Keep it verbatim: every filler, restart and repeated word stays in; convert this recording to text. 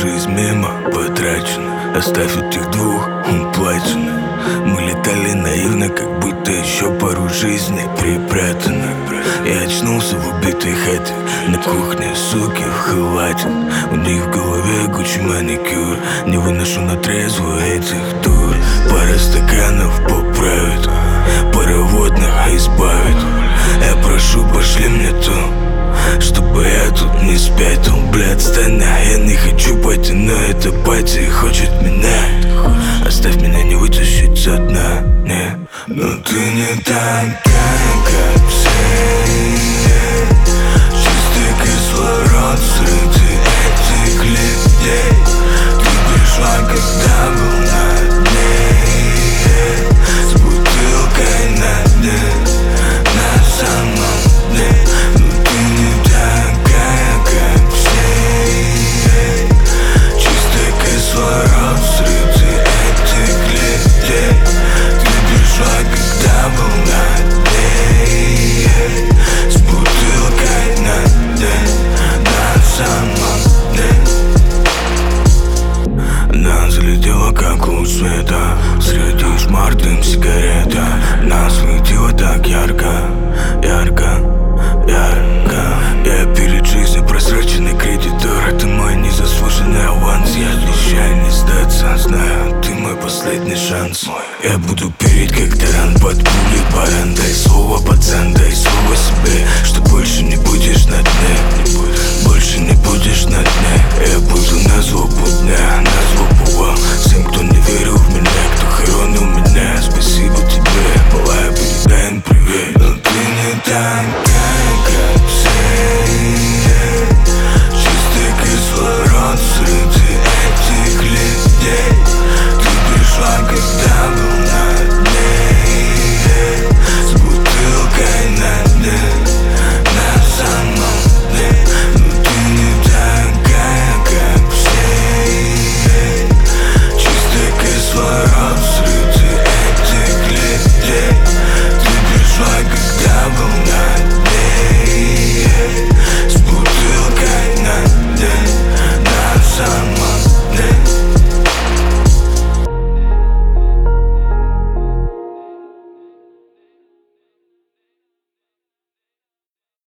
жизнь мимо потрачена, оставь этих двух уплачено. Мы летали наивно, как будто еще пару жизней припрятано. Я очнулся в убитой хате, на кухне суки в халате. У них в голове Гуччи маникюр, не выношу на трезвую этих дур. Пара стаканов поправит, пароводных избавит. Я прошу, пошли мне то, чтобы я тут не спятил. Бля, отстань, я не хочу пойти, но эта пати хочет меня. Оставь меня, не вытащить со дна, не. Но ты не такая, как все. Чистый кислород среди этих людей. Ты пришла, когда был на дне, с бутылкой на дне, на самом дне. Но ты не такая, как все. Чистый кислород среди этих людей. Ты пришла, когда был на дне, с бутылкой на дне, на самом дне. Она залетела, как луч света, среди шмар дым сигарета. Нас светила так ярко, ярко, ярко. Я перед жизнью просроченный кредитор. Это мой незаслуженный аванс. Я обещаю не сдаться, знаю, ты мой последний шанс. Я буду переть, как таран под пулей баран. Дай слово, пацан, дай слово себе, что больше не будешь на дне, больше не будешь на дне.